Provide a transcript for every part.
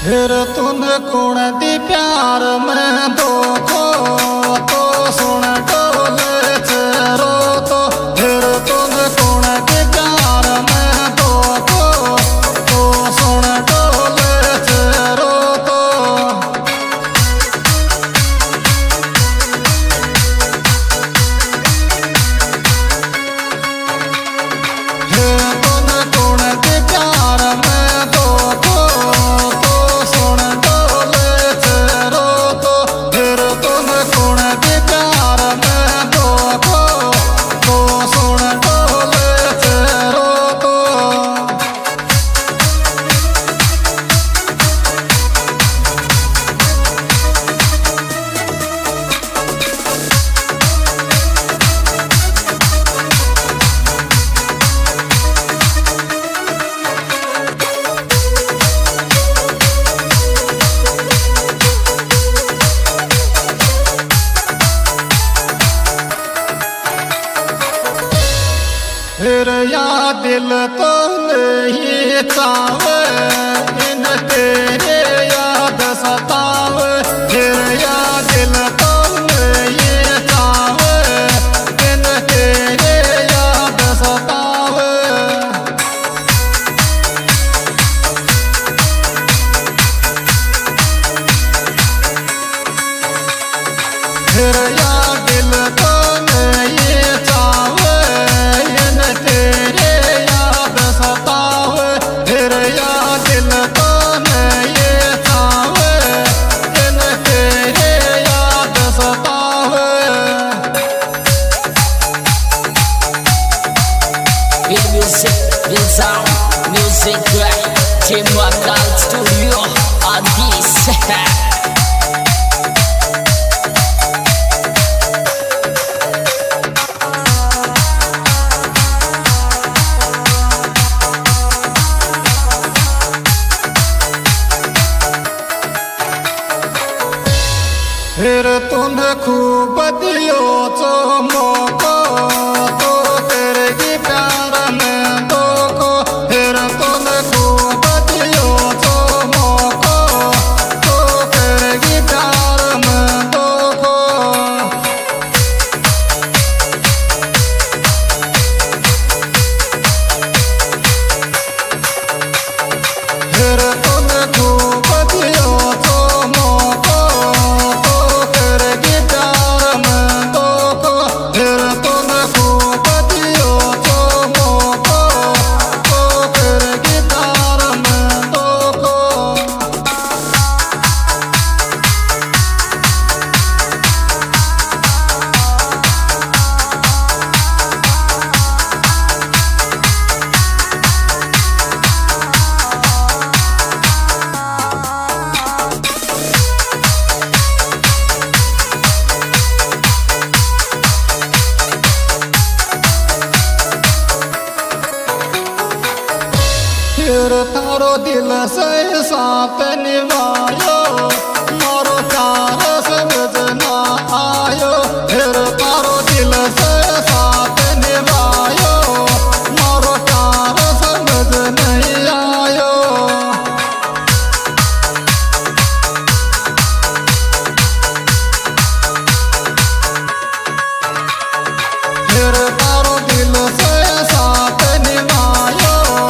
फिर तुन कौन दी प्यार में धोखो तो सुन डोले चेरो तो फिर तुन कौन दी प्यार में धोखो तो सुन डोले चेरो तो फिर तुन कौन दी प्यार में धोखो फिर या दिल तो नहीं चावे इन तेरे याद सतावे फिर या दिल तो नहीं चावे इन तेरे याद सतावे फिर या दिल तो नहीं चावे तेरे याद सतावे फिर या दिल तो नहीं चावे इन तेरे याद सतावे Music sound, music right, Team Workout Studio on this. फिर तुन खूब दियो चो मोको तो तेरे की प्यार में धोखो फिर तुन खूब दियो चो मोको तो तेरे की प्यार में धोखो फिर तुन खूब दियो चो मोको फिर तारो दिल से साथ निभायो मारो प्यार समझ ना आयो फिर तारो दिल से साथ निभायो मारो प्यार समझ नहीं आयो फिर तारो दिल से साथ निभायो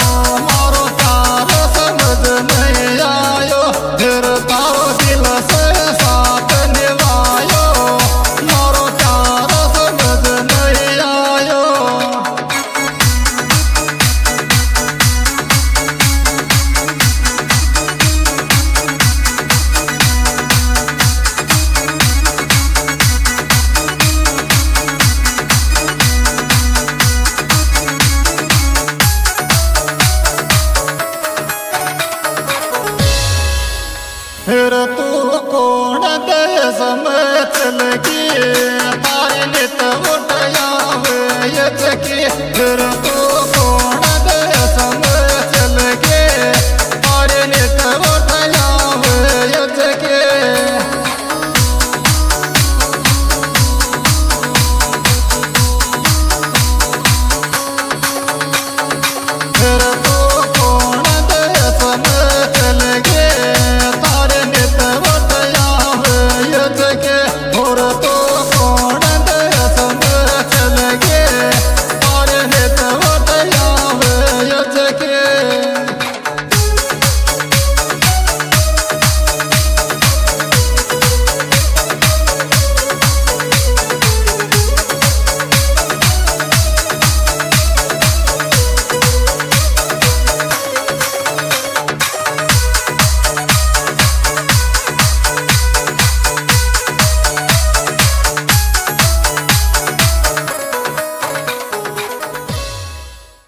नहीं आयो फिर तारो दिल से साथ निभायो मारो प्यार समझ नहीं आयो फिर तू कौन देश में चल गई तारी नित उठया हुए ये चकी